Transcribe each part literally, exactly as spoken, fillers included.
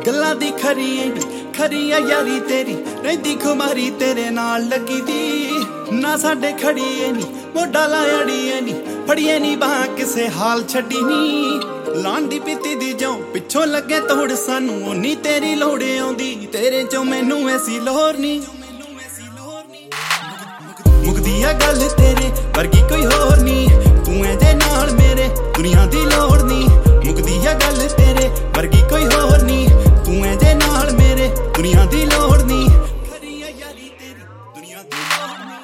गल्लां दी खरी खरी आ यारी तेरी रहिंदी खुमारी तेरे नाल लगी दी ना साडे खड़ी ऐ नी मोढा लाया अड़िए नी फड़िए नी बाह किसे हाल छड्डी नी लाण दी पीती दी जो पिछों लगे तोड़ सानू ओनी तेरी लोड़ आउंदी तेरे चों मैनू ऐसी लोर नी मुकदी आ गल तेरे वर्गी कोई होर नी तू ऐ जे नाल मेरे दुनिया दी लोड़ नी मुकदी आ गल तेरे वर्गी कोई होर नी तू ऐ जे नाल मेरे दुनिया दी लोड़ नी खरी आ यारी तेरी दुनिया दी लोड़ नी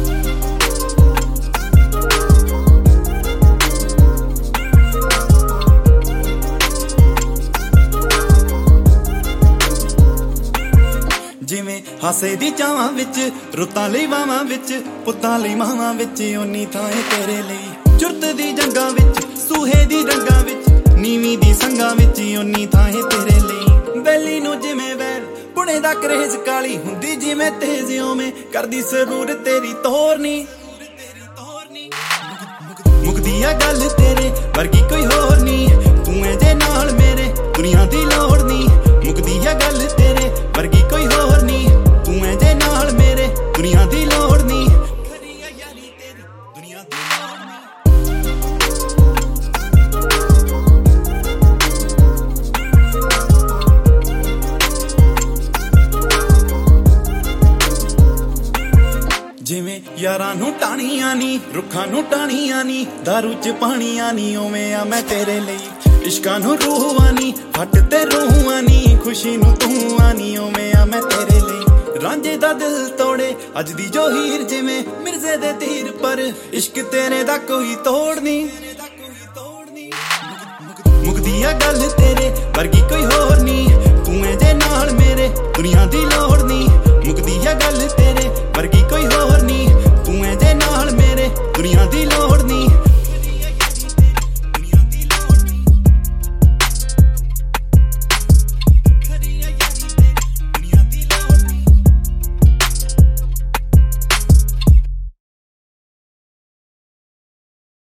जिवें हासे दी चावां विच रुत्तां लई वावां विच पुत्तां लई मावां विच ओनी थां ऐ तेरे लई जुरत दी जंगां विच सूहे दी रंगां विच नीवीं दी संगां विच ओनी थां ऐ तेरे लई बैली नूं जिवें वैर पुणे दा करेज काली हुंदी जिवें तेज ओवें करदी सरूर तेरी तोरनी मुकदी आ गल तेरे वर्गी कोई होर नी तू ऐ जे नाल मेरे दुनिया दी लोड़ नी मुकदी आ गल तेरे वर्गी कोई होर नी तू ऐ जे नाल मेरे दुनिया दी लोड़ नी खरी आ यारी तेरी दुनिया दी लोड़ नी जिवें यारां नूं टाणियां नी रुखां नूं टाणियां नी दारू च पाणियां नी ओवें आ मैं तेरे लई इश्कां नूं रूह आनी फट ते रूह आनी खुशी नूं तू आनी ओवें आ मैं तेरे लई रांझे दा दिल तोड़े अज दी जो हीर जिवें मिर्जे दे तीर पर इश्क तेरे दा कोई तोड़ नी मुकदी आ गल तेरे वर्गी कोई होर नी तू ऐ जे नाल मेरे दुनिया दी लोड़ नी मुकदी आ गल तेरे